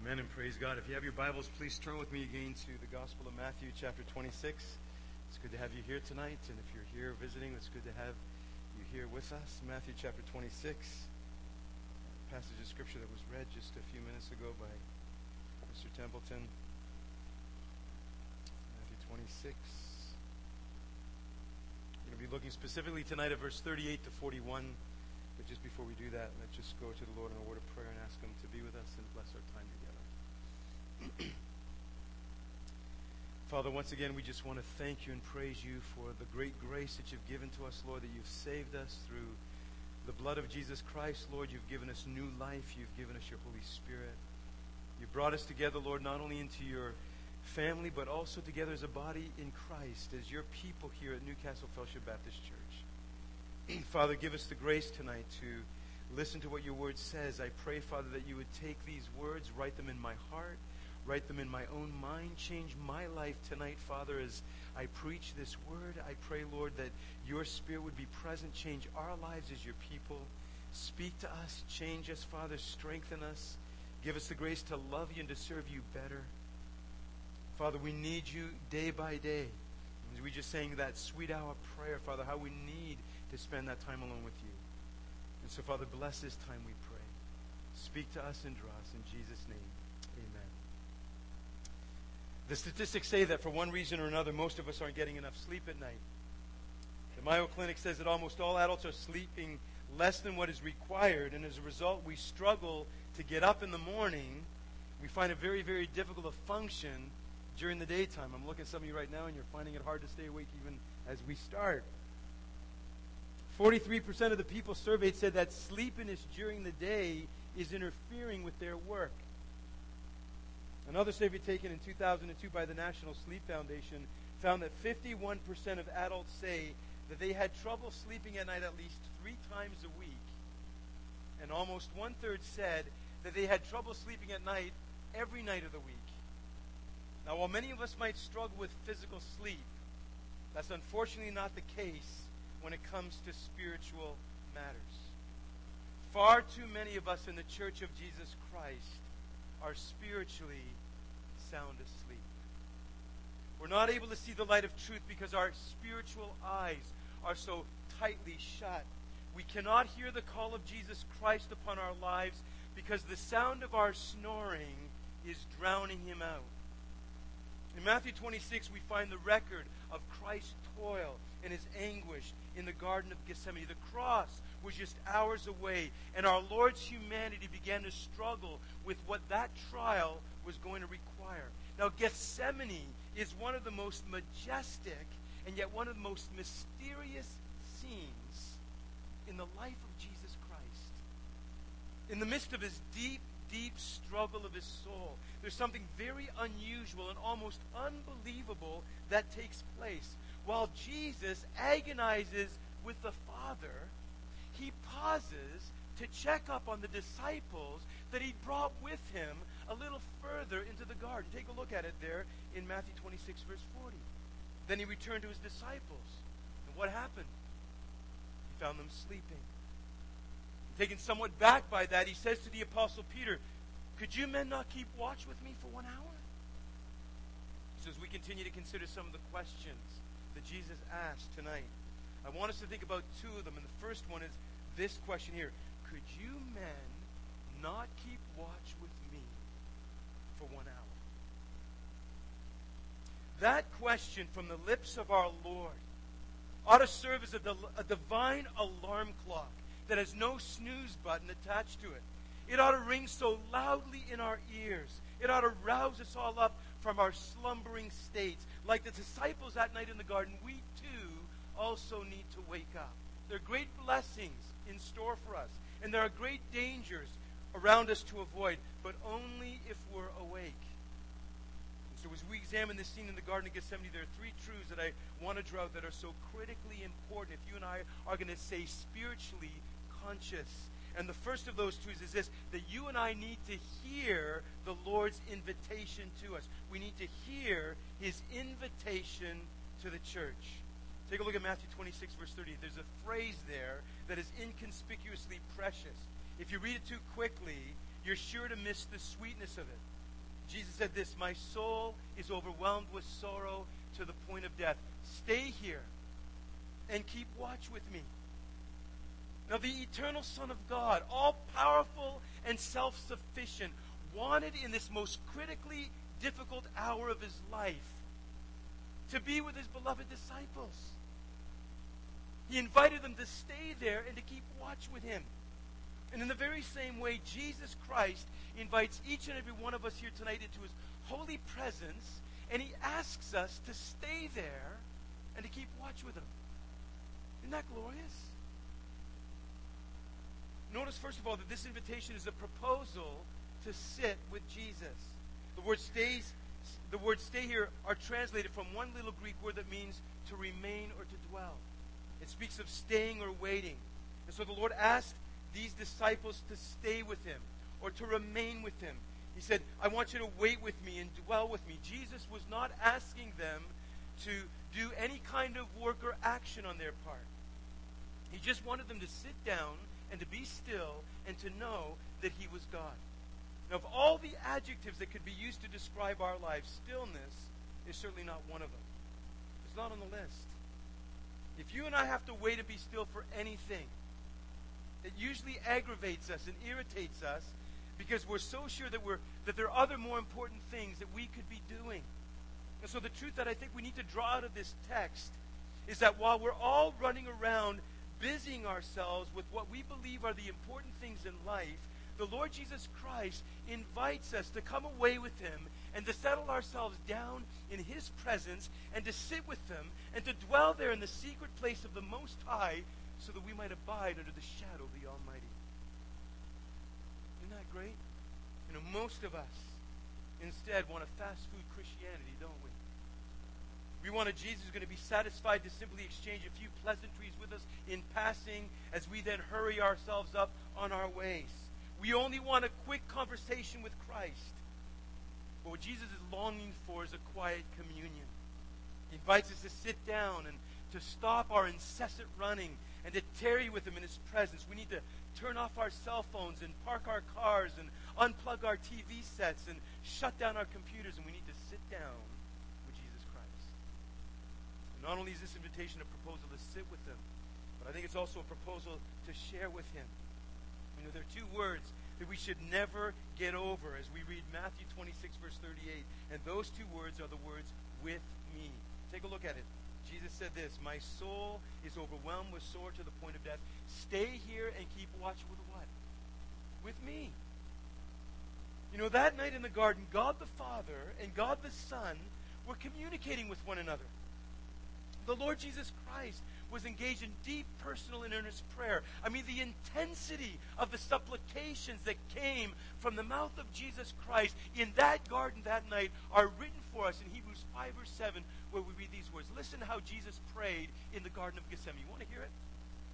Amen and praise God. If you have your Bibles, please turn with me again to the Gospel of Matthew chapter 26. It's good to have you here tonight, and if you're here visiting, it's good to have you here with us. Matthew chapter 26, passage of Scripture that was read just a few minutes ago by Mr. Templeton. Matthew 26. We're going to be looking specifically tonight at verse 38 to 41. But just before we do that, let's just go to the Lord in a word of prayer and ask Him to be with us and bless our time together. Father, once again, we just want to thank you and praise you for the great grace that you've given to us, Lord, that you've saved us through the blood of Jesus Christ. Lord, you've given us new life. You've given us your Holy Spirit. You brought us together, Lord, not only into your family, but also together as a body in Christ, as your people here at Newcastle Fellowship Baptist Church. Father, give us the grace tonight to listen to what your word says. I pray, Father, that you would take these words, write them in my heart, write them in my own mind, change my life tonight, Father, as I preach this word. I pray, Lord, that your Spirit would be present, change our lives as your people. Speak to us, change us, Father, strengthen us. Give us the grace to love you and to serve you better. Father, we need you day by day. As we just sang that sweet hour prayer, Father, how we need to spend that time alone with you. And so, Father, bless this time, we pray. Speak to us and draw us. In Jesus' name, amen. The statistics say that for one reason or another, most of us aren't getting enough sleep at night. The Mayo Clinic says that almost all adults are sleeping less than what is required, and as a result, we struggle to get up in the morning. We find it very, very difficult to function during the daytime. I'm looking at some of you right now, and you're finding it hard to stay awake even as we start. 43% of the people surveyed said that sleepiness during the day is interfering with their work. Another survey taken in 2002 by the National Sleep Foundation found that 51% of adults say that they had trouble sleeping at night at least 3 times a week. And almost 1/3 said that they had trouble sleeping at night every night of the week. Now, while many of us might struggle with physical sleep, that's unfortunately not the case when it comes to spiritual matters. Far too many of us in the Church of Jesus Christ are spiritually sound asleep. We're not able to see the light of truth because our spiritual eyes are so tightly shut. We cannot hear the call of Jesus Christ upon our lives because the sound of our snoring is drowning him out. In Matthew 26, we find the record of Christ's toil and his anguish in the Garden of Gethsemane. The cross was just hours away, and our Lord's humanity began to struggle with what that trial was going to require. Now, Gethsemane is one of the most majestic and yet one of the most mysterious scenes in the life of Jesus Christ. In the midst of his deep struggle of his soul, there's something very unusual and almost unbelievable that takes place. While Jesus agonizes with the Father, he pauses to check up on the disciples that he brought with him a little further into the garden. Take a look at it there in Matthew 26, verse 40. Then he returned to his disciples. And what happened? He found them sleeping. Taken somewhat back by that, he says to the Apostle Peter, "Could you men not keep watch with me for 1 hour?" So as we continue to consider some of the questions that Jesus asked tonight, I want us to think about 2 of them. And the first one is this question here: could you men not keep watch with me for 1 hour? That question from the lips of our Lord ought to serve as a divine alarm clock that has no snooze button attached to it. It ought to ring so loudly in our ears. It ought to rouse us all up from our slumbering states. Like the disciples that night in the garden, we too also need to wake up. There are great blessings in store for us, and there are great dangers around us to avoid, but only if we're awake. And so as we examine this scene in the Garden of Gethsemane, there are 3 truths that I want to draw out that are so critically important if you and I are going to stay spiritually conscious. And the first of those truths is this: that you and I need to hear the Lord's invitation to us. We need to hear his invitation to the church. Take a look at Matthew 26, verse 30. There's a phrase there that is inconspicuously precious. If you read it too quickly, you're sure to miss the sweetness of it. Jesus said this, my soul is overwhelmed with sorrow to the point of death. Stay here and keep watch with me. Now the eternal Son of God, all-powerful and self-sufficient, wanted in this most critically difficult hour of his life to be with his beloved disciples. He invited them to stay there and to keep watch with him. And in the very same way, Jesus Christ invites each and every one of us here tonight into his holy presence, and he asks us to stay there and to keep watch with him. Isn't that glorious? Notice, first of all, that this invitation is a proposal to sit with Jesus. The word stay here are translated from one little Greek word that means to remain or to dwell. It speaks of staying or waiting. And so the Lord asked these disciples to stay with him or to remain with him. He said, I want you to wait with me and dwell with me. Jesus was not asking them to do any kind of work or action on their part. He just wanted them to sit down and to be still and to know that he was God. Now, of all the adjectives that could be used to describe our lives, stillness is certainly not one of them. It's not on the list. If you and I have to wait and be still for anything, it usually aggravates us and irritates us because we're so sure that there are other more important things that we could be doing. And so the truth that I think we need to draw out of this text is that while we're all running around busying ourselves with what we believe are the important things in life, the Lord Jesus Christ invites us to come away with him and to settle ourselves down in his presence and to sit with him and to dwell there in the secret place of the Most High so that we might abide under the shadow of the Almighty. Isn't that great? You know, most of us instead want a fast food Christianity, don't we? We want a Jesus who's going to be satisfied to simply exchange a few pleasantries with us in passing as we then hurry ourselves up on our ways. We only want a quick conversation with Christ. But what Jesus is longing for is a quiet communion. He invites us to sit down and to stop our incessant running and to tarry with him in his presence. We need to turn off our cell phones and park our cars and unplug our TV sets and shut down our computers, and we need to sit down with Jesus Christ. And not only is this invitation a proposal to sit with him, but I think it's also a proposal to share with him. You know, there are two words that we should never get over as we read Matthew 26, verse 38. And those two words are the words, with me. Take a look at it. Jesus said this, my soul is overwhelmed with sorrow to the point of death. Stay here and keep watch with what? With me. You know, that night in the garden, God the Father and God the Son were communicating with one another. The Lord Jesus Christ was engaged in deep, personal, and earnest prayer. I mean, the intensity of the supplications that came from the mouth of Jesus Christ in that garden that night are written for us in Hebrews 5 verse 7, where we read these words. Listen how Jesus prayed in the Garden of Gethsemane. You want to hear it?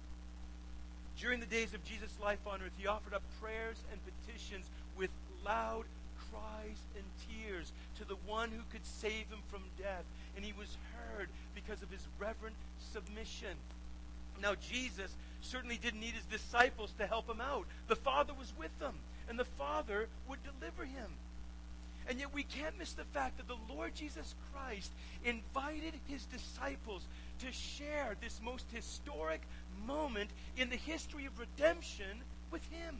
During the days of Jesus' life on earth, he offered up prayers and petitions with loud cries and tears to the one who could save him from death. And he was heard because of his reverent submission. Now, Jesus certainly didn't need his disciples to help him out. The Father was with them, and the Father would deliver him. And yet we can't miss the fact that the Lord Jesus Christ invited his disciples to share this most historic moment in the history of redemption with him.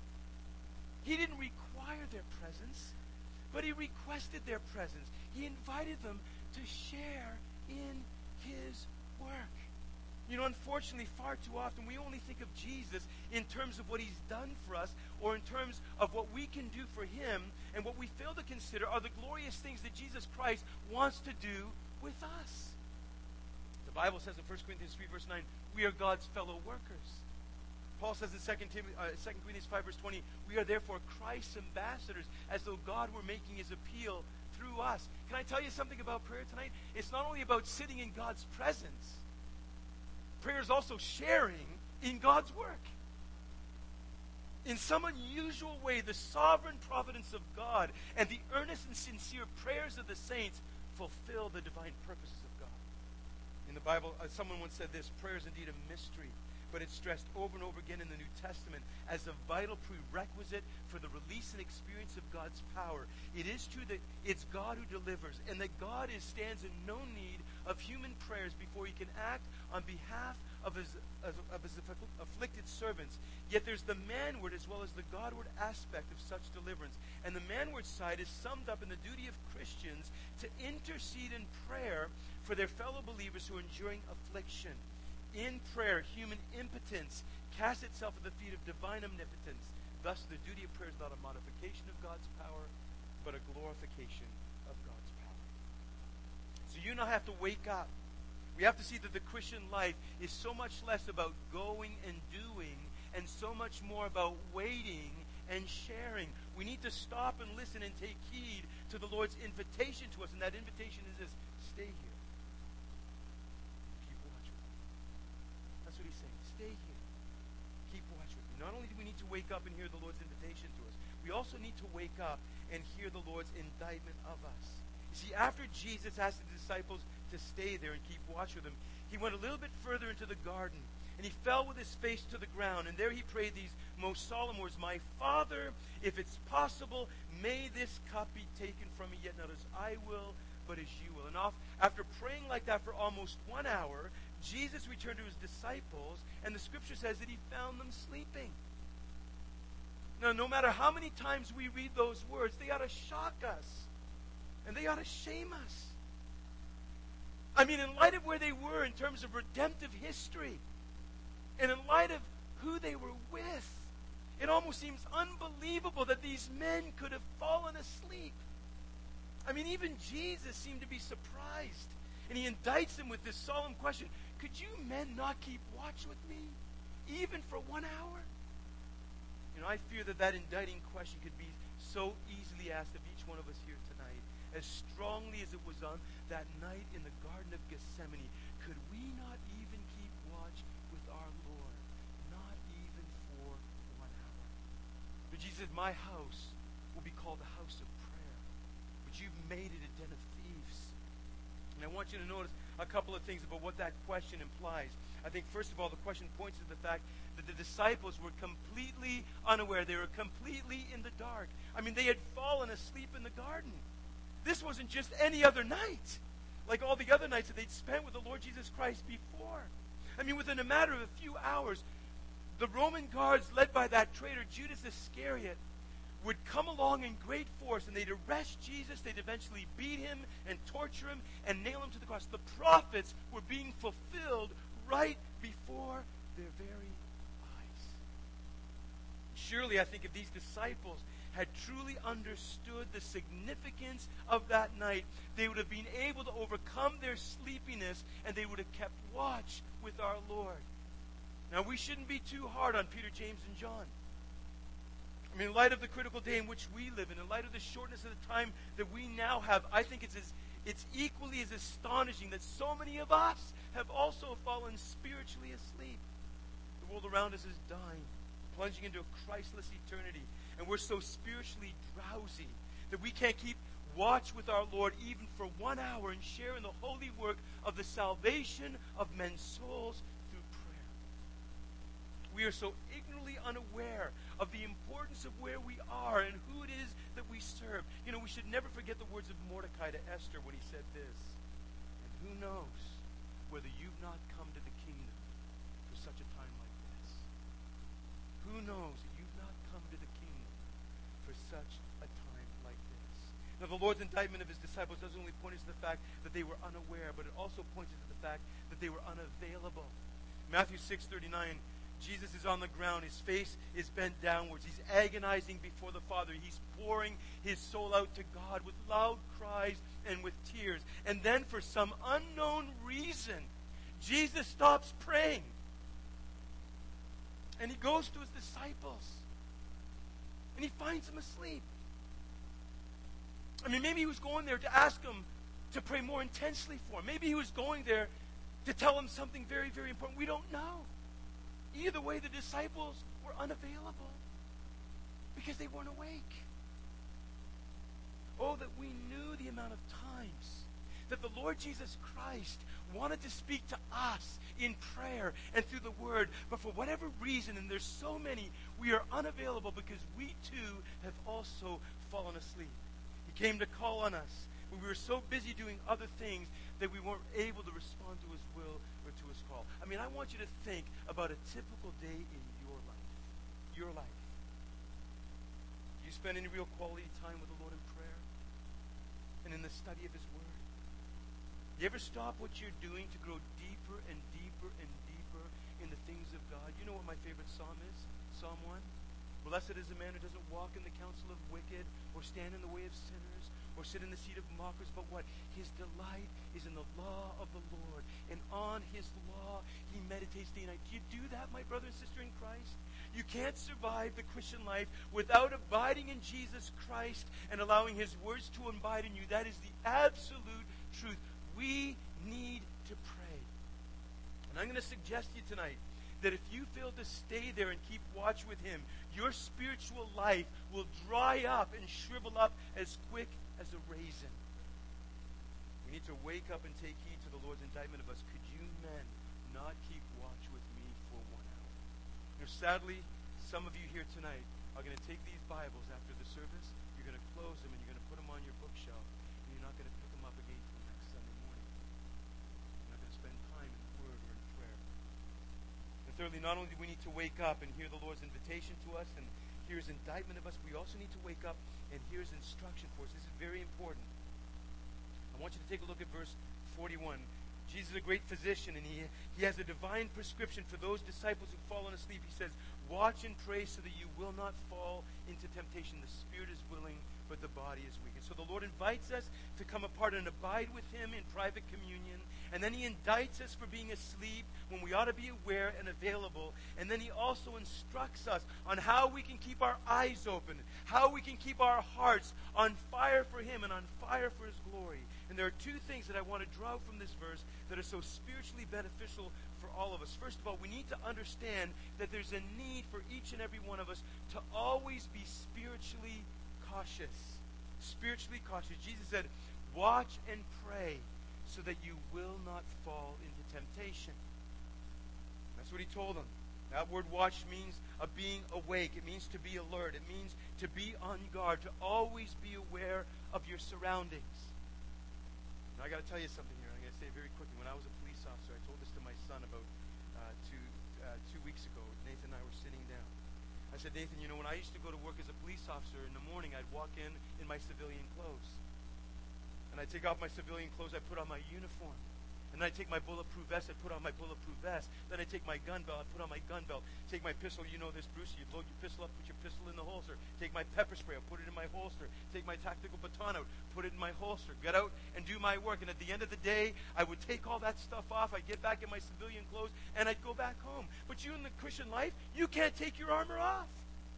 He didn't require their presence, but he requested their presence. He invited them to share in his work. You know, unfortunately, far too often we only think of Jesus in terms of what he's done for us or in terms of what we can do for him, and what we fail to consider are the glorious things that Jesus Christ wants to do with us. The Bible says in 1 Corinthians 3 verse 9, we are God's fellow workers. Paul says in 2 Corinthians 5 verse 20, we are therefore Christ's ambassadors, as though God were making his appeal through us. Can I tell you something about prayer tonight? It's not only about sitting in God's presence. Prayer is also sharing in God's work. In some unusual way, the sovereign providence of God and the earnest and sincere prayers of the saints fulfill the divine purposes of God. In the Bible, someone once said this, prayer is indeed a mystery, but it's stressed over and over again in the New Testament as a vital prerequisite for the release and experience of God's power. It is true that it's God who delivers, and that God stands in no need of human prayers before he can act on behalf of his afflicted servants. Yet there's the manward as well as the Godward aspect of such deliverance. And the manward side is summed up in the duty of Christians to intercede in prayer for their fellow believers who are enduring affliction. In prayer, human impotence casts itself at the feet of divine omnipotence. Thus, the duty of prayer is not a modification of God's power, but a glorification of God's power. So you and I have to wake up. We have to see that the Christian life is so much less about going and doing and so much more about waiting and sharing. We need to stop and listen and take heed to the Lord's invitation to us, and that invitation is this: stay here. Keep watch with me. That's what he's saying. Stay here. Keep watch with me. Not only do we need to wake up and hear the Lord's invitation to us, we also need to wake up and hear the Lord's indictment of us. You see, after Jesus asked the disciples to stay there and keep watch with him, he went a little bit further into the garden, and he fell with his face to the ground, and there he prayed these most solemn words: "My Father, if it's possible, may this cup be taken from me, yet not as I will, but as you will." And after praying like that for almost 1 hour, Jesus returned to his disciples, and the scripture says that he found them sleeping. Now, no matter how many times we read those words, they ought to shock us, and they ought to shame us. I mean, in light of where they were in terms of redemptive history, and in light of who they were with, it almost seems unbelievable that these men could have fallen asleep. I mean, even Jesus seemed to be surprised. And he indicts them with this solemn question: could you men not keep watch with me, even for 1 hour? You know, I fear that indicting question could be so easily asked of each one of us here tonight, as strongly as it was on that night in the Garden of Gethsemane. Could we not even keep watch with our Lord? Not even for 1 hour. But Jesus said, "My house will be called a house of prayer, but you've made it a den of thieves." And I want you to notice a couple of things about what that question implies. I think, first of all, the question points to the fact that the disciples were completely unaware. They were completely in the dark. I mean, they had fallen asleep in the garden. This wasn't just any other night, like all the other nights that they'd spent with the Lord Jesus Christ before. I mean, within a matter of a few hours, the Roman guards, led by that traitor Judas Iscariot, would come along in great force, and they'd arrest Jesus. They'd eventually beat him and torture him and nail him to the cross. The prophets were being fulfilled right before their very eyes. Surely, I think, if these disciples had truly understood the significance of that night, they would have been able to overcome their sleepiness, and they would have kept watch with our Lord. Now, we shouldn't be too hard on Peter, James, and John. I mean, in light of the critical day in which we live in light of the shortness of the time that we now have, I think it's equally as astonishing that so many of us have also fallen spiritually asleep. The world around us is dying, plunging into a Christless eternity, and we're so spiritually drowsy that we can't keep watch with our Lord even for 1 hour and share in the holy work of the salvation of men's souls through prayer. We are so ignorantly unaware of the importance of where we are and who it is that we serve. You know, we should never forget the words of Mordecai to Esther when he said this: "And who knows whether you've not come to the kingdom for such a time like this?" Who knows that you've not come to the kingdom for such a time like this? Now, the Lord's indictment of his disciples doesn't only point us to the fact that they were unaware, but it also points us to the fact that they were unavailable. Matthew 6:39, Jesus is on the ground. His face is bent downwards. He's agonizing before the Father. He's pouring his soul out to God with loud cries and with tears. And then, for some unknown reason, Jesus stops praying. And he goes to his disciples. And he finds them asleep. I mean, maybe he was going there to ask them to pray more intensely for him. Maybe he was going there to tell them something very, very important. We don't know. Either way, the disciples were unavailable because they weren't awake. Oh, that we knew the amount of times that the Lord Jesus Christ wanted to speak to us in prayer and through the Word, but for whatever reason, and there's so many, we are unavailable because we too have also fallen asleep. He came to call on us, but we were so busy doing other things that we weren't able to respond to His will or to His call. I mean, I want you to think about a typical day in your life. Your life. Do you spend any real quality time with the Lord in prayer and in the study of His Word? You ever stop what you're doing to grow deeper and deeper and deeper in the things of God? You know what my favorite psalm is? Psalm 1. Blessed is the man who doesn't walk in the counsel of wicked, or stand in the way of sinners, or sit in the seat of mockers, but what? His delight is in the law of the Lord, and on His law he meditates day and night. Do you do that, my brother and sister in Christ? You can't survive the Christian life without abiding in Jesus Christ and allowing His words to abide in you. That is the absolute truth. We need to pray. And I'm going to suggest to you tonight that if you fail to stay there and keep watch with Him, your spiritual life will dry up and shrivel up as quick as a raisin. We need to wake up and take heed to the Lord's indictment of us. Could you men not keep watch with me for 1 hour? You know, sadly, some of you here tonight are going to take these Bibles after the service, you're going to close them, and you're going to put them on your bookshelf, and you're not going to pick them up again till next Sunday morning. You're not going to spend time in the Word or in prayer. And thirdly, not only do we need to wake up and hear the Lord's invitation to us and hear His indictment of us, we also need to wake up and hear His instruction for us. This is very important. I want you to take a look at verse 41. Jesus is a great physician, and he has a divine prescription for those disciples who've fallen asleep. He says, watch and pray so that you will not fall into temptation. The spirit is willing, but the body is weak. And so the Lord invites us to come apart and abide with Him in private communion. And then He indicts us for being asleep when we ought to be aware and available. And then He also instructs us on how we can keep our eyes open, how we can keep our hearts on fire for Him and on fire for His glory. And there are two things that I want to draw from this verse that are so spiritually beneficial for all of us. First of all, we need to understand that there's a need for each and every one of us to always be spiritually cautious. Spiritually cautious. Jesus said, watch and pray so that you will not fall into temptation. That's what He told them. That word watch means of being awake. It means to be alert. It means to be on guard, to always be aware of your surroundings. Now, I got to tell you something here. I'm going to say it very quickly. When I was a police officer, I told this to my son about 2 weeks ago. Nathan and I were sitting down. I said, Nathan, you know, when I used to go to work as a police officer in the morning, I'd walk in my civilian clothes. And I'd take off my civilian clothes, I'd put on my uniform. And then I'd take my bulletproof vest, I'd put on my bulletproof vest. Then I'd take my gun belt, I'd put on my gun belt. Take my pistol, you know this, Bruce, you'd load your pistol up, put your pistol in the holster. Take my pepper spray, I'll put it in my holster. Take my tactical baton out, put it in my holster. Get out and do my work. And at the end of the day, I would take all that stuff off, I'd get back in my civilian clothes, and I'd go back home. But you in the Christian life, you can't take your armor off.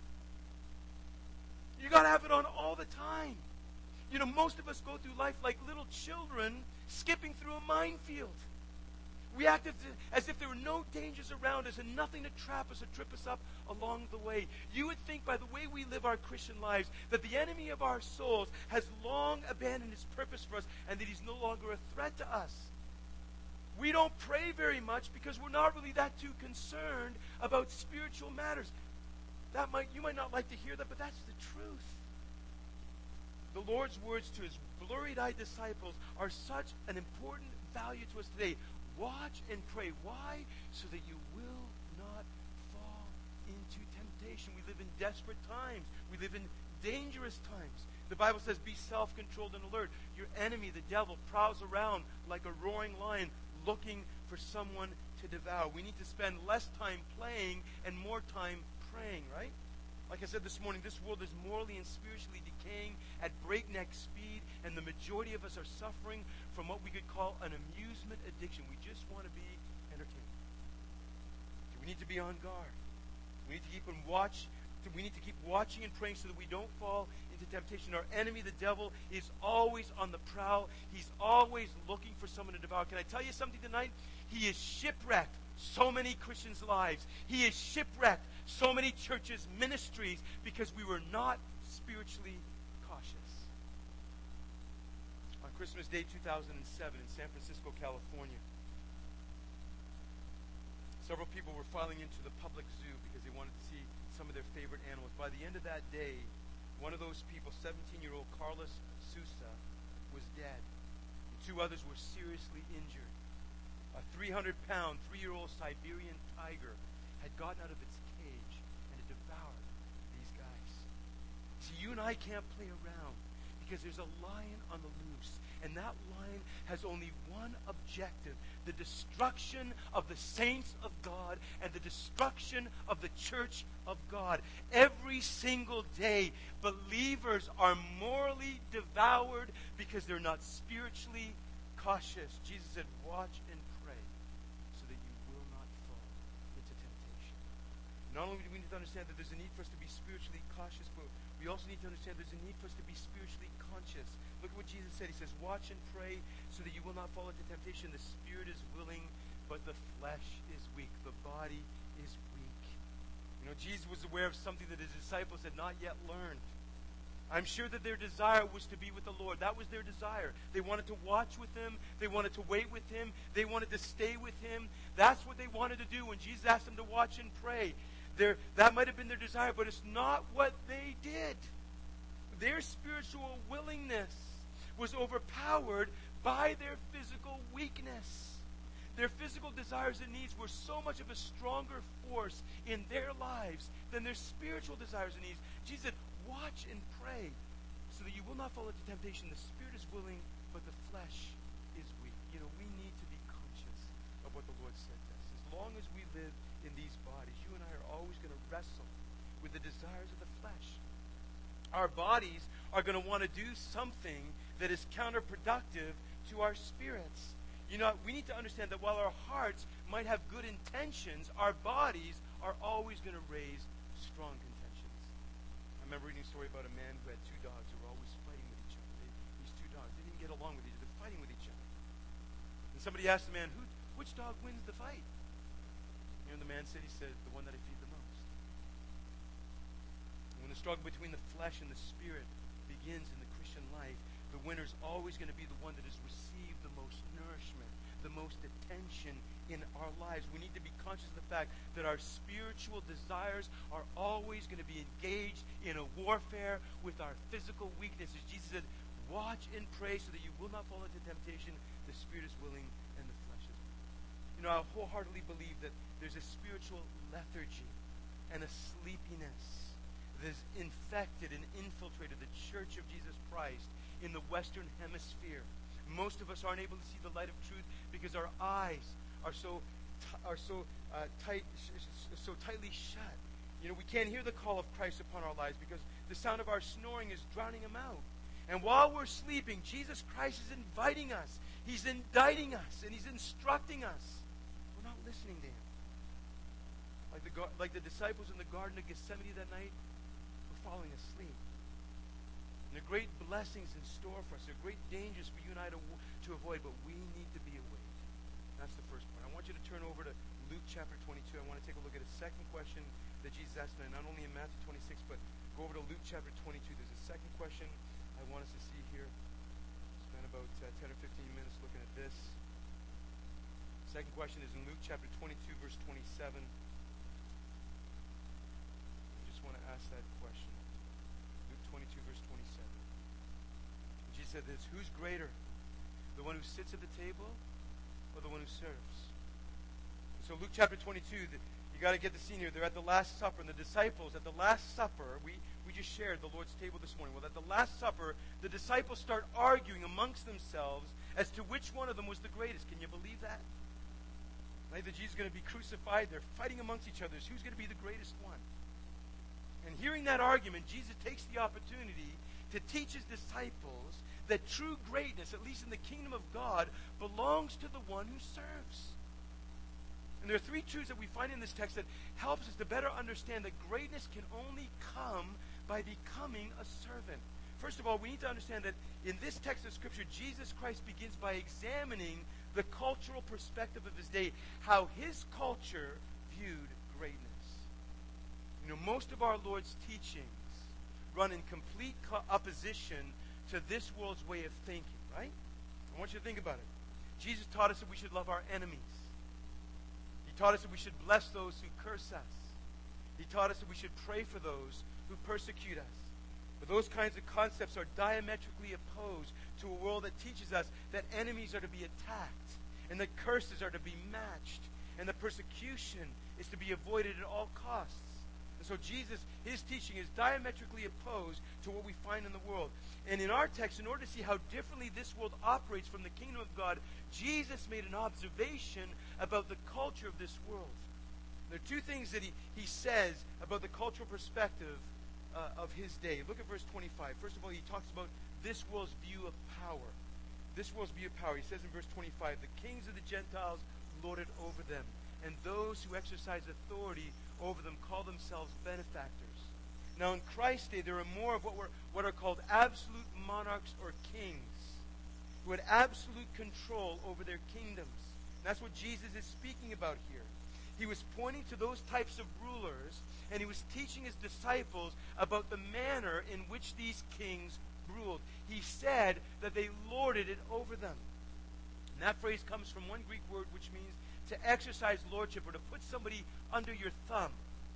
You got to have it on all the time. You know, most of us go through life like little children skipping through a minefield. We act as if there were no dangers around us and nothing to trap us or trip us up along the way. You would think by the way we live our Christian lives that the enemy of our souls has long abandoned his purpose for us and that he's no longer a threat to us. We don't pray very much because we're not really that too concerned about spiritual matters. You might not like to hear that, but that's the truth. The Lord's words to His blurry-eyed disciples are such an important value to us today. Watch and pray. Why? So that you will not fall into temptation. We live in desperate times. We live in dangerous times. The Bible says, be self-controlled and alert. Your enemy, the devil, prowls around like a roaring lion looking for someone to devour. We need to spend less time playing and more time praying, right? Like I said this morning, this world is morally and spiritually decaying at breakneck speed, and the majority of us are suffering from what we could call an amusement addiction. We just want to be entertained. So we need to be on guard. We need to keep watching and praying so that we don't fall into temptation. Our enemy, the devil, is always on the prowl. He's always looking for someone to devour. Can I tell you something tonight? He is shipwrecked so many Christians' lives. He has shipwrecked so many churches' ministries because we were not spiritually cautious. Our Christmas Day 2007 in San Francisco, California. Several people were filing into the public zoo because they wanted to see some of their favorite animals. By the end of that day, one of those people, 17-year-old Carlos Sousa, was dead. And two others were seriously injured. A 300-pound, 3-year-old Siberian tiger had gotten out of its cage and had devoured these guys. See, you and I can't play around because there's a lion on the loose. And that lion has only one objective: the destruction of the saints of God and the destruction of the church of God. Every single day, believers are morally devoured because they're not spiritually cautious. Jesus said, watch and pray so that you will not fall into temptation. Not only do we need to understand that there's a need for us to be spiritually cautious, but we also need to understand there's a need for us to be spiritually conscious. Look at what Jesus said. He says, watch and pray so that you will not fall into temptation. The spirit is willing, but the flesh is weak. The body is weak. You know, Jesus was aware of something that his disciples had not yet learned. I'm sure that their desire was to be with the Lord. That was their desire. They wanted to watch with him. They wanted to wait with him. They wanted to stay with him. That's what they wanted to do when Jesus asked them to watch and pray. That might have been their desire, but it's not what they did. Their spiritual willingness was overpowered by their physical weakness. Their physical desires and needs were so much of a stronger force in their lives than their spiritual desires and needs. Jesus said, watch and pray so that you will not fall into temptation. The spirit is willing, but the flesh is weak. You know, we need to be conscious of what the Lord said to us. As long as we live in these bodies, you and I are always going to wrestle with the desires of the flesh. Our bodies are going to want to do something that is counterproductive to our spirits. You know, we need to understand that while our hearts might have good intentions, our bodies are always going to raise strong contentions. I remember reading a story about a man who had two dogs who were always fighting with each other. These two dogs, they didn't get along with each other. They're fighting with each other. And somebody asked the man, which dog wins the fight? You know, the man said, the one that I feed the most. When the struggle between the flesh and the spirit begins in the Christian life, the winner is always going to be the one that has received the most nourishment, the most attention in our lives. We need to be conscious of the fact that our spiritual desires are always going to be engaged in a warfare with our physical weaknesses. Jesus said, watch and pray so that you will not fall into temptation. The spirit is willing and the flesh is weak. You know, I wholeheartedly believe that there's a spiritual lethargy and a sleepiness that has infected and infiltrated the Church of Jesus Christ in the Western Hemisphere. Most of us aren't able to see the light of truth because our eyes are so tightly shut. You know, we can't hear the call of Christ upon our lives because the sound of our snoring is drowning him out. And while we're sleeping, Jesus Christ is inviting us. He's indicting us, and he's instructing us. We're not listening to him. Like the disciples in the Garden of Gethsemane that night, falling asleep. And there are great blessings in store for us. There are great dangers for you and I to avoid, but we need to be awake. That's the first point. I want you to turn over to Luke chapter 22. I want to take a look at a second question that Jesus asked, not only in Matthew 26, but go over to Luke chapter 22. There's a second question I want us to see here. Spend about 10 or 15 minutes looking at this. Second question is in Luke chapter 22, verse 27. I just want to ask that question. 22, verse 27. And Jesus said this, who's greater? The one who sits at the table or the one who serves? And so Luke chapter 22, you got to get the scene here. They're at the Last Supper, and the disciples at the Last Supper, we just shared the Lord's table this morning. Well, at the Last Supper, the disciples start arguing amongst themselves as to which one of them was the greatest. Can you believe that? Like that Jesus is going to be crucified. They're fighting amongst each other. Who's going to be the greatest one? And hearing that argument, Jesus takes the opportunity to teach his disciples that true greatness, at least in the kingdom of God, belongs to the one who serves. And there are three truths that we find in this text that helps us to better understand that greatness can only come by becoming a servant. First of all, we need to understand that in this text of Scripture, Jesus Christ begins by examining the cultural perspective of his day, how his culture viewed greatness. You know, most of our Lord's teachings run in complete opposition to this world's way of thinking, right? I want you to think about it. Jesus taught us that we should love our enemies. He taught us that we should bless those who curse us. He taught us that we should pray for those who persecute us. But those kinds of concepts are diametrically opposed to a world that teaches us that enemies are to be attacked, and that curses are to be matched, and that persecution is to be avoided at all costs. And so Jesus, his teaching is diametrically opposed to what we find in the world. And in our text, in order to see how differently this world operates from the kingdom of God, Jesus made an observation about the culture of this world. There are two things that he says about the cultural perspective of his day. Look at verse 25. First of all, he talks about this world's view of power. This world's view of power. He says in verse 25, the kings of the Gentiles lord it over them, and those who exercise authority over them call themselves benefactors. Now in Christ's day, there are more of what are called absolute monarchs or kings, who had absolute control over their kingdoms. And that's what Jesus is speaking about here. He was pointing to those types of rulers, and he was teaching his disciples about the manner in which these kings ruled. He said that they lorded it over them. And that phrase comes from one Greek word which means to exercise lordship or to put somebody under your thumb.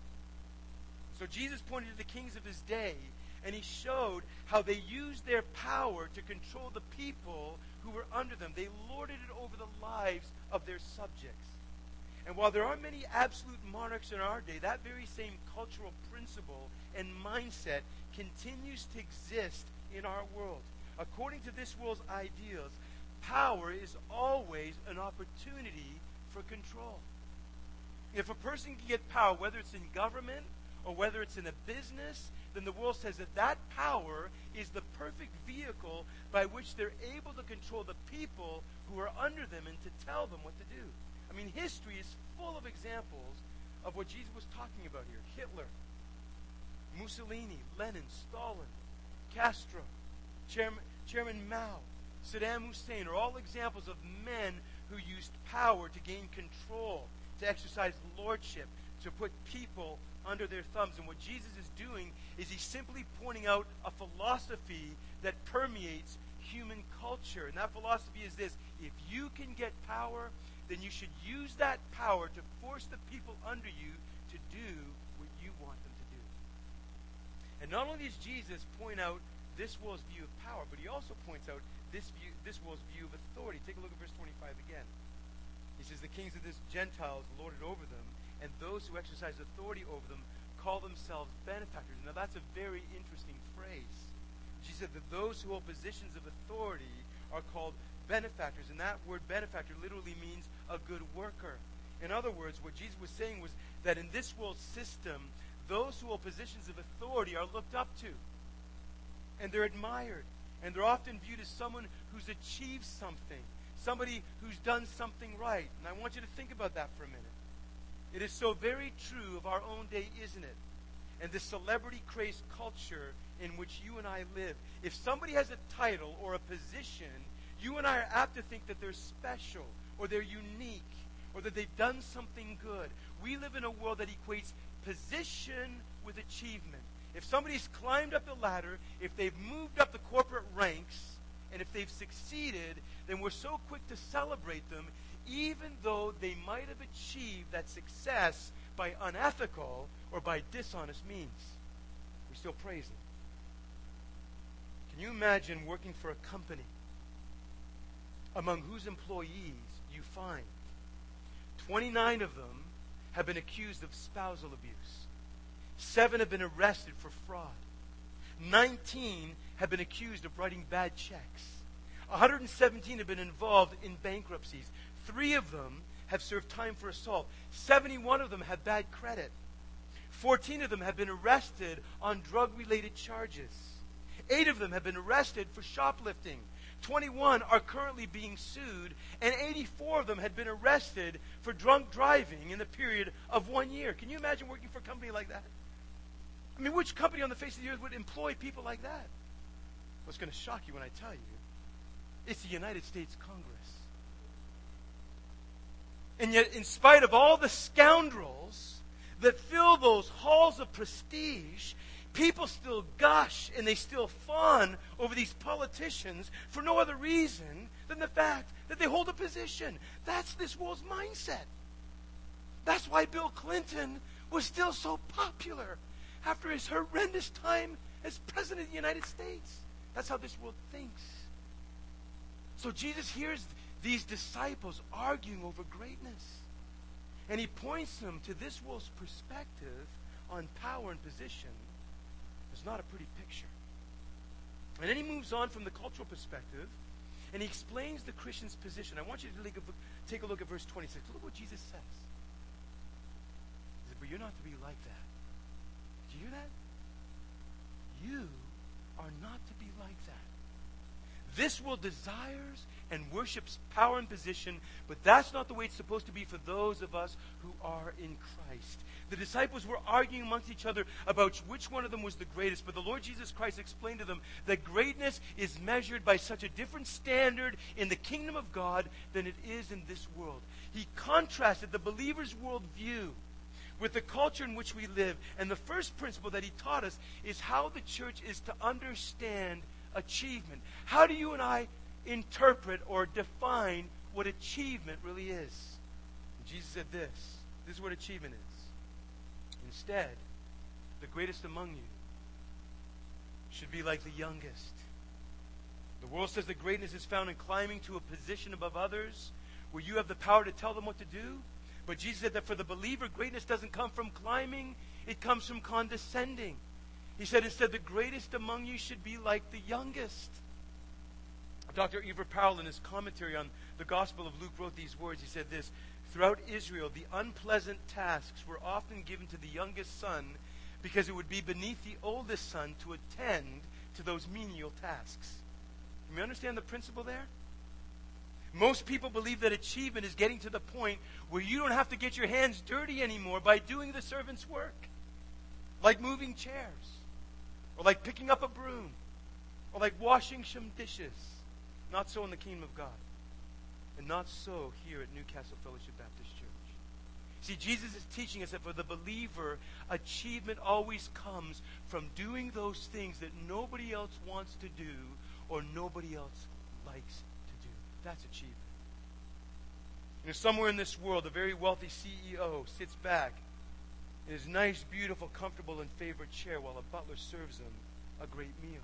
So Jesus pointed to the kings of his day, and he showed how they used their power to control the people who were under them. They lorded it over the lives of their subjects. And while there are many absolute monarchs in our day, that very same cultural principle and mindset continues to exist in our world. According to this world's ideals, power is always an opportunity for control. If a person can get power, whether it's in government or whether it's in a business, then the world says that that power is the perfect vehicle by which they're able to control the people who are under them and to tell them what to do. I mean, history is full of examples of what Jesus was talking about here. Hitler, Mussolini, Lenin, Stalin, Castro, Chairman Mao, Saddam Hussein are all examples of men who used power to gain control, to exercise lordship, to put people under their thumbs. And what Jesus is doing is he's simply pointing out a philosophy that permeates human culture. And that philosophy is this: if you can get power, then you should use that power to force the people under you to do what you want them to do. And not only does Jesus point out this world's view of power, but he also points out this world's view of authority. Take a look at verse 25 again. He says, the kings of the Gentiles lord it over them, and those who exercise authority over them call themselves benefactors. Now that's a very interesting phrase. Jesus said that those who hold positions of authority are called benefactors, and that word benefactor literally means a good worker. In other words, what Jesus was saying was that in this world system, those who hold positions of authority are looked up to, and they're admired, and they're often viewed as someone who's achieved something, somebody who's done something right. And I want you to think about that for a minute. It is so very true of our own day, isn't it? And the celebrity-crazed culture in which you and I live. If somebody has a title or a position, you and I are apt to think that they're special, or they're unique, or that they've done something good. We live in a world that equates position with achievement. If somebody's climbed up the ladder, if they've moved up the corporate ranks, and if they've succeeded, then we're so quick to celebrate them, even though they might have achieved that success by unethical or by dishonest means. We still praise them. Can you imagine working for a company among whose employees you find 29 of them have been accused of spousal abuse, 7 have been arrested for fraud, 19 have been accused of writing bad checks, 117 have been involved in bankruptcies, 3 of them have served time for assault, 71 of them have bad credit, 14 of them have been arrested on drug-related charges, 8 of them have been arrested for shoplifting, 21 are currently being sued, and 84 of them had been arrested for drunk driving in the period of 1 year. Can you imagine working for a company like that? I mean, which company on the face of the earth would employ people like that? Well, it's going to shock you when I tell you. It's the United States Congress. And yet, in spite of all the scoundrels that fill those halls of prestige, people still gush and they still fawn over these politicians for no other reason than the fact that they hold a position. That's this world's mindset. That's why Bill Clinton was still so popular after his horrendous time as President of the United States. That's how this world thinks. So Jesus hears these disciples arguing over greatness. And he points them to this world's perspective on power and position. It's not a pretty picture. And then he moves on from the cultural perspective, and he explains the Christian's position. I want you to take a look at verse 26. Look what Jesus says. He said, but you're not to be like that. Do you hear that? You are not to be like that. This world desires and worships power and position, but that's not the way it's supposed to be for those of us who are in Christ. The disciples were arguing amongst each other about which one of them was the greatest, but the Lord Jesus Christ explained to them that greatness is measured by such a different standard in the kingdom of God than it is in this world. He contrasted the believer's worldview with the culture in which we live, and the first principle that he taught us is how the church is to understand achievement. How do you and I interpret or define what achievement really is? And Jesus said this. This is what achievement is. Instead, the greatest among you should be like the youngest. The world says that greatness is found in climbing to a position above others where you have the power to tell them what to do. But Jesus said that for the believer, greatness doesn't come from climbing. It comes from condescending. He said instead, the greatest among you should be like the youngest. Dr. Ever Powell, in his commentary on the Gospel of Luke, wrote these words. He said this: throughout Israel, the unpleasant tasks were often given to the youngest son because it would be beneath the oldest son to attend to those menial tasks. Can we understand the principle there? Most people believe that achievement is getting to the point where you don't have to get your hands dirty anymore by doing the servant's work. Like moving chairs, or like picking up a broom, or like washing some dishes. Not so in the kingdom of God. And not so here at Newcastle Fellowship Baptist Church. See, Jesus is teaching us that for the believer, achievement always comes from doing those things that nobody else wants to do or nobody else likes to do. That's achievement. You know, somewhere in this world, a very wealthy CEO sits back in his nice, beautiful, comfortable, and favorite chair while a butler serves him a great meal.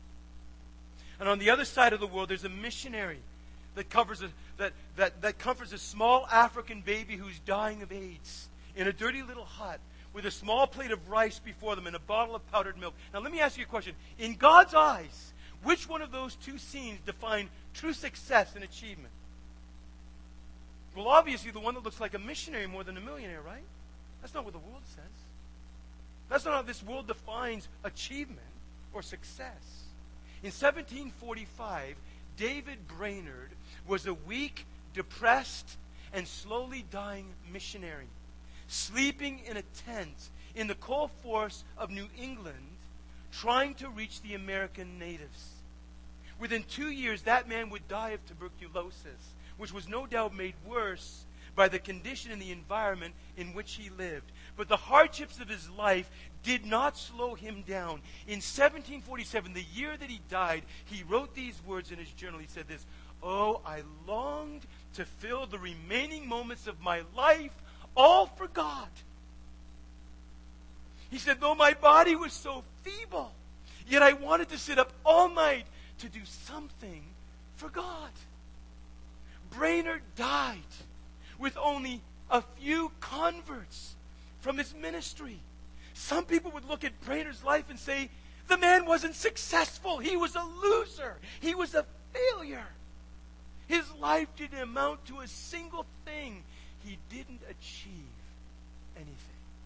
And on the other side of the world, there's a missionary that comforts a small African baby who's dying of AIDS in a dirty little hut with a small plate of rice before them and a bottle of powdered milk. Now let me ask you a question. In God's eyes, which one of those two scenes define true success and achievement? Well, obviously the one that looks like a missionary more than a millionaire, right? That's not what the world says. That's not how this world defines achievement or success. In 1745, David Brainerd was a weak, depressed, and slowly dying missionary, sleeping in a tent in the coal forests of New England, trying to reach the American natives. Within 2 years, that man would die of tuberculosis, which was no doubt made worse by the condition and the environment in which he lived. But the hardships of his life did not slow him down. In 1747, the year that he died, he wrote these words in his journal. He said this: "Oh, I longed to fill the remaining moments of my life all for God." He said, though my body was so feeble, yet I wanted to sit up all night to do something for God. Brainerd died with only a few converts from his ministry. Some people would look at Brainerd's life and say, the man wasn't successful. He was a loser. He was a failure. His life didn't amount to a single thing. He didn't achieve anything.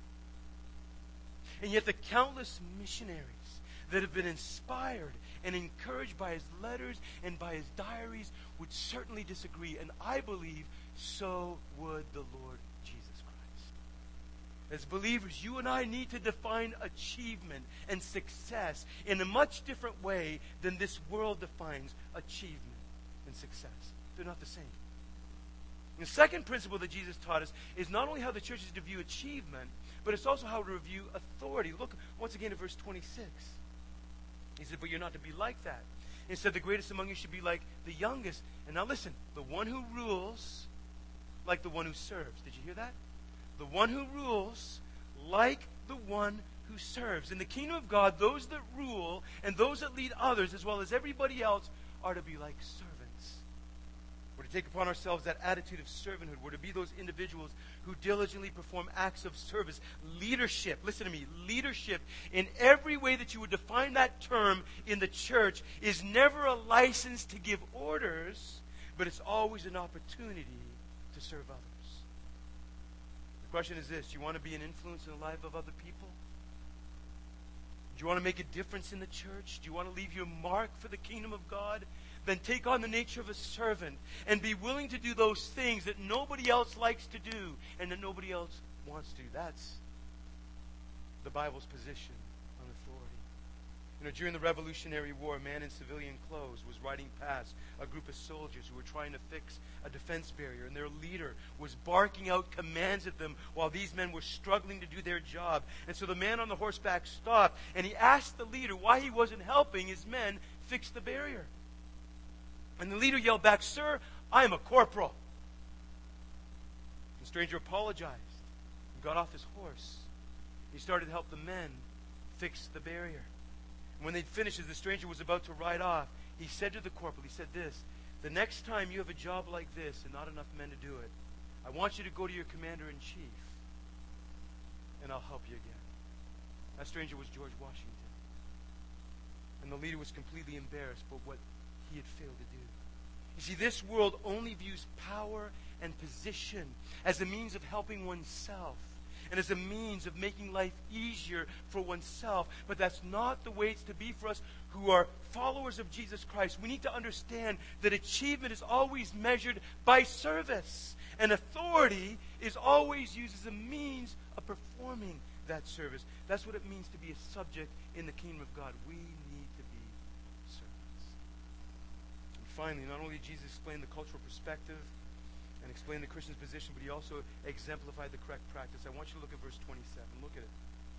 And yet the countless missionaries that have been inspired and encouraged by his letters and by his diaries would certainly disagree. And I believe so would the Lord Jesus Christ. As believers, you and I need to define achievement and success in a much different way than this world defines achievement and success. They're not the same. And the second principle that Jesus taught us is not only how the church is to view achievement, but it's also how to review authority. Look once again at verse 26. He said, but you're not to be like that. Instead, the greatest among you should be like the youngest. And now listen, the one who rules like the one who serves. Did you hear that? The one who rules like the one who serves. In the kingdom of God, those that rule and those that lead others, as well as everybody else, are to be like servants. We're to take upon ourselves that attitude of servanthood. We're to be those individuals who diligently perform acts of service. Leadership, listen to me, leadership in every way that you would define that term in the church is never a license to give orders, but it's always an opportunity to serve others. The question is this: do you want to be an influence in the life of other people? Do you want to make a difference in the church? Do you want to leave your mark for the kingdom of God? Then take on the nature of a servant and be willing to do those things that nobody else likes to do and that nobody else wants to do. That's the Bible's position on authority. You know, during the Revolutionary War, a man in civilian clothes was riding past a group of soldiers who were trying to fix a defense barrier, and their leader was barking out commands at them while these men were struggling to do their job. And so the man on the horseback stopped, and he asked the leader why he wasn't helping his men fix the barrier. And the leader yelled back, "Sir, I am a corporal." The stranger apologized and got off his horse. He started to help the men fix the barrier. And when they'd finished, as the stranger was about to ride off, he said to the corporal, he said this: "The next time you have a job like this and not enough men to do it, I want you to go to your commander-in-chief, and I'll help you again." That stranger was George Washington. And the leader was completely embarrassed by what he had failed to do. You see, this world only views power and position as a means of helping oneself and as a means of making life easier for oneself. But that's not the way it's to be for us who are followers of Jesus Christ. We need to understand that achievement is always measured by service, and authority is always used as a means of performing that service. That's what it means to be a subject in the kingdom of God. We need to be servants. And finally, not only did Jesus explain the cultural perspective and explain the Christian's position, but he also exemplified the correct practice. I want you to look at verse 27. Look at it.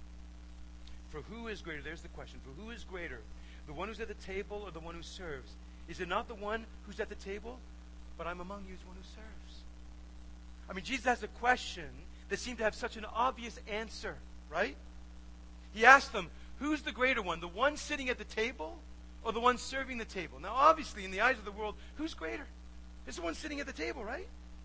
For who is greater? There's the question. For who is greater? The one who's at the table or the one who serves? Is it not the one who's at the table? But I'm among you as one who serves. I mean, Jesus has a question that seemed to have such an obvious answer, right? He asked them, who's the greater one? The one sitting at the table or the one serving the table? Now, obviously, in the eyes of the world, who's greater? It's the one sitting at the table, right?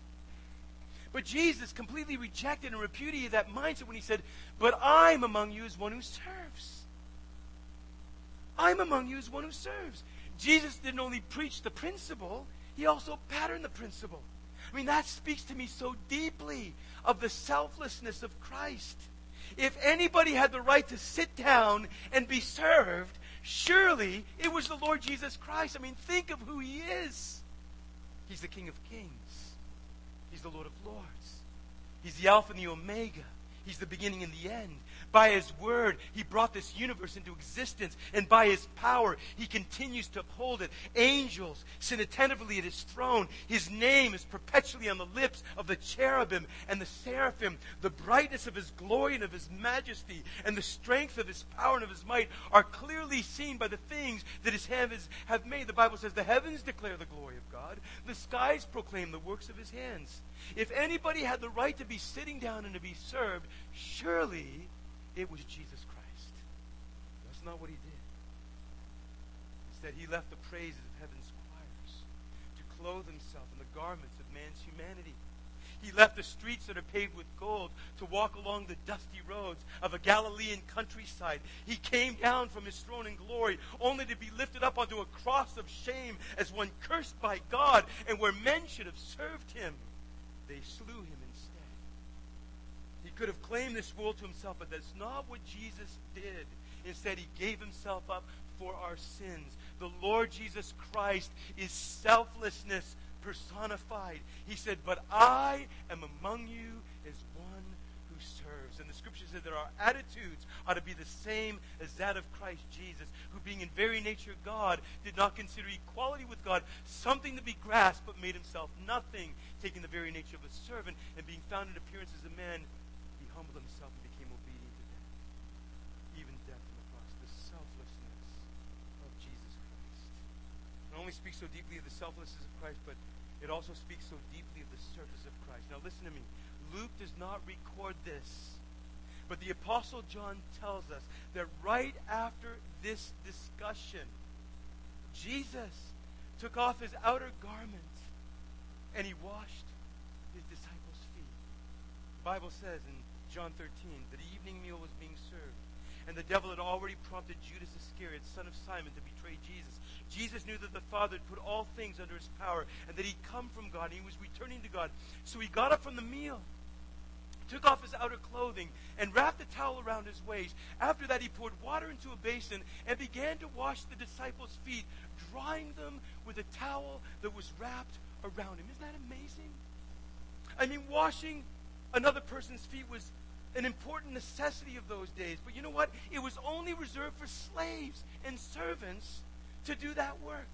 But Jesus completely rejected and repudiated that mindset when he said, but I'm among you as one who serves. I'm among you as one who serves. Jesus didn't only preach the principle, he also patterned the principle. I mean, that speaks to me so deeply of the selflessness of Christ. If anybody had the right to sit down and be served, surely it was the Lord Jesus Christ. I mean, think of who he is. He's the King of Kings. He's the Lord of Lords. He's the Alpha and the Omega. He's the beginning and the end. By his word, he brought this universe into existence. And by his power, he continues to uphold it. Angels sit attentively at his throne. His name is perpetually on the lips of the cherubim and the seraphim. The brightness of his glory and of his majesty and the strength of his power and of his might are clearly seen by the things that his hands have made. The Bible says the heavens declare the glory of God. The skies proclaim the works of his hands. If anybody had the right to be sitting down and to be served, surely it was Jesus Christ. That's not what he did. Instead, he left the praises of heaven's choirs to clothe himself in the garments of man's humanity. He left the streets that are paved with gold to walk along the dusty roads of a Galilean countryside. He came down from his throne in glory only to be lifted up onto a cross of shame as one cursed by God, and where men should have served him, they slew him instead. He could have claimed this world to himself, but that's not what Jesus did. Instead, he gave himself up for our sins. The Lord Jesus Christ is selflessness personified. He said, but I am among you as one who serves. And the scripture said that our attitudes ought to be the same as that of Christ Jesus, who being in very nature God, did not consider equality with God something to be grasped, but made himself nothing, taking the very nature of a servant, and being found in appearance as a man, he humbled himself and became speaks so deeply of the selflessness of Christ, but it also speaks so deeply of the service of Christ. Now listen to me. Luke does not record this, but the Apostle John tells us that right after this discussion, Jesus took off his outer garment and he washed his disciples' feet. The Bible says in John 13 that the evening meal was being served, and the devil had already prompted Judas Iscariot, son of Simon, to betray Jesus. Jesus knew that the Father had put all things under his power, and that he'd come from God, and he was returning to God. So he got up from the meal, took off his outer clothing, and wrapped a towel around his waist. After that, he poured water into a basin and began to wash the disciples' feet, drying them with a towel that was wrapped around him. Isn't that amazing? I mean, washing another person's feet was an important necessity of those days. But you know what? It was only reserved for slaves and servants to do that work.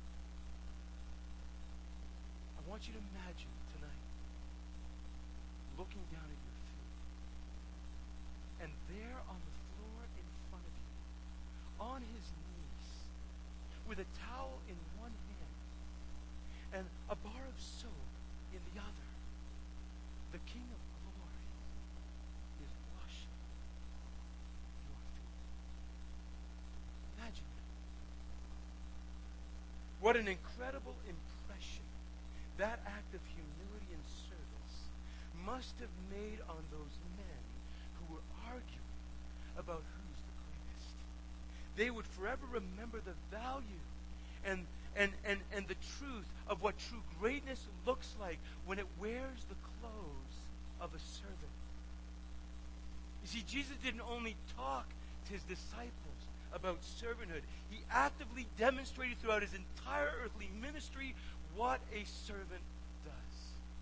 I want you to imagine tonight looking down at your feet, and there on the floor in front of you, on his knees, with a towel in one hand and a bar of soap in the other, the King of Glory is washing your feet. Imagine that. What an incredible impression that act of humility and service must have made on those men who were arguing about who's the greatest. They would forever remember the value and the truth of what true greatness looks like when it wears the clothes of a servant. You see, Jesus didn't only talk to his disciples about servanthood. He actively demonstrated throughout his entire earthly ministry what a servant does.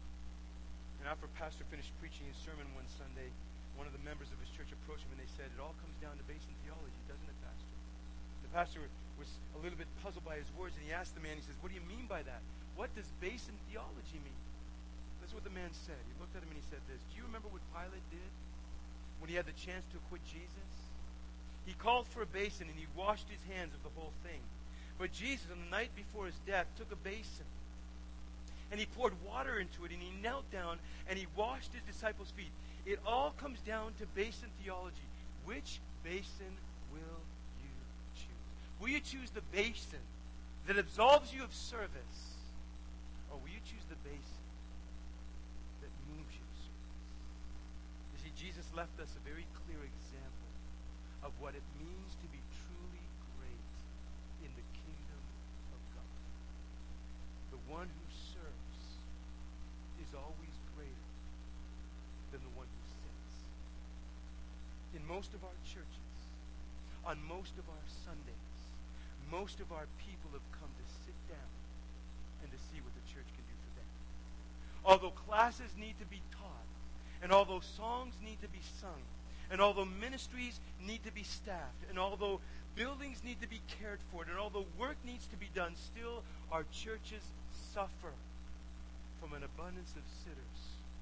And after Pastor finished preaching his sermon one Sunday, one of the members of his church approached him and they said, "It all comes down to basin theology, doesn't it, Pastor?" The pastor was a little bit puzzled by his words, and he asked the man, he says, "What do you mean by that? What does basin theology mean?" That's what the man said. He looked at him and he said this, "Do you remember what Pilate did when he had the chance to acquit Jesus? He called for a basin and he washed his hands of the whole thing. But Jesus, on the night before his death, took a basin and he poured water into it and he knelt down and he washed his disciples' feet." It all comes down to basin theology. Which basin will you choose? Will you choose the basin that absolves you of service, or will you choose the basin that moves you to service? You see, Jesus left us a very clear example of what it means to be truly great in the kingdom of God. The one who serves is always greater than the one who sits. In most of our churches, on most of our Sundays, most of our people have come to sit down and to see what the church can do for them. Although classes need to be taught, and although songs need to be sung, and although ministries need to be staffed, and although buildings need to be cared for, and although work needs to be done, still our churches suffer from an abundance of sitters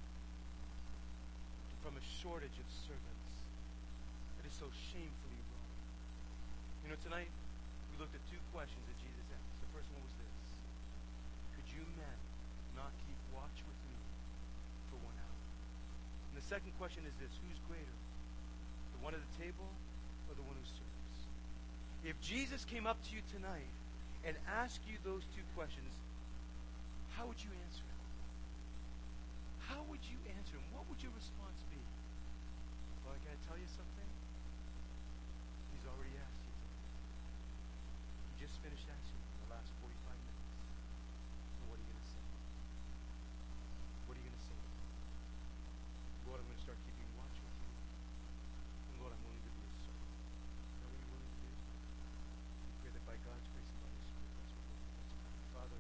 and from a shortage of servants. It is so shamefully wrong. You know, tonight we looked at two questions that Jesus asked. The first one was this: could you men not keep watch with me for 1 hour? And the second question is this: who's greater? The one at the table or the one who serves? If Jesus came up to you tonight and asked you those two questions, how would you answer him? How would you answer him? What would your response be? Well, can I tell you something? He's already asked you tonight. He just finished asking you in the last 45 minutes. So what are you going to say? What are you going to say? Lord, I'm going to start keeping watch with you. And Lord, I'm willing to be a servant. Is that what you're willing to do? We pray that by God's grace and by His Spirit, that's what we'll do tonight. Father,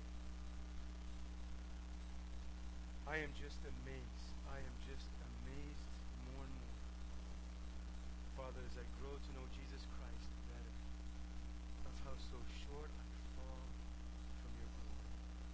I am just amazed. I am just amazed more and more. Father, as I grow to know Jesus Christ better, of how so short I fall from your glory.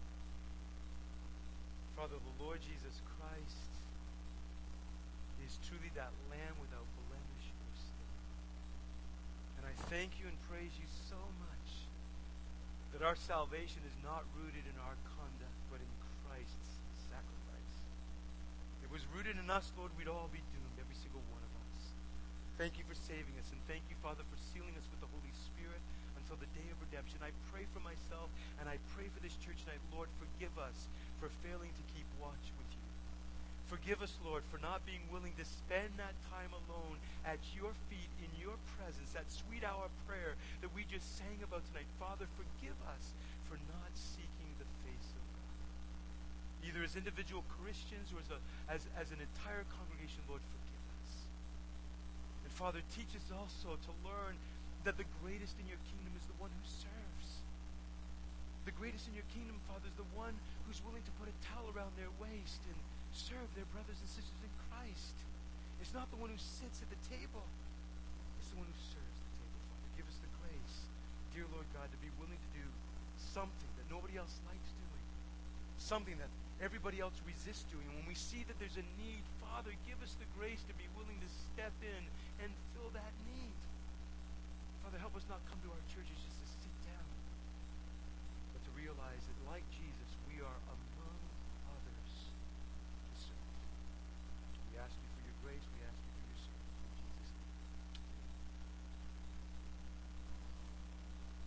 Father, the Lord Jesus Christ is truly that Lamb without blemish or stain. And I thank you and praise you so much That our salvation is not rooted in our conduct, but in Christ's sacrifice. If it was rooted in us, Lord, we'd all be doomed, every single one of us. Thank you for saving us, and thank you, Father, for sealing us with the Holy Spirit until the day of redemption. I pray for myself, and I pray for this church tonight. Lord, forgive us for failing to keep watch with you. Forgive us, Lord, for not being willing to spend that time alone at your feet, in your presence, that sweet hour of prayer that we just sang about tonight. Father, forgive us for not seeking the face of God. Either as individual Christians or as an entire congregation, Lord, forgive us. And Father, teach us also to learn that the greatest in your kingdom is the one who serves. The greatest in your kingdom, Father, is the one who's willing to put a towel around their waist and serve their brothers and sisters in Christ. It's not the one who sits at the table. It's the one who serves the table, Father. Give us the grace, dear Lord God, to be willing to do something that nobody else likes doing. Something that everybody else resists doing. And when we see that there's a need, Father, give us the grace to be willing to step in and fill that need.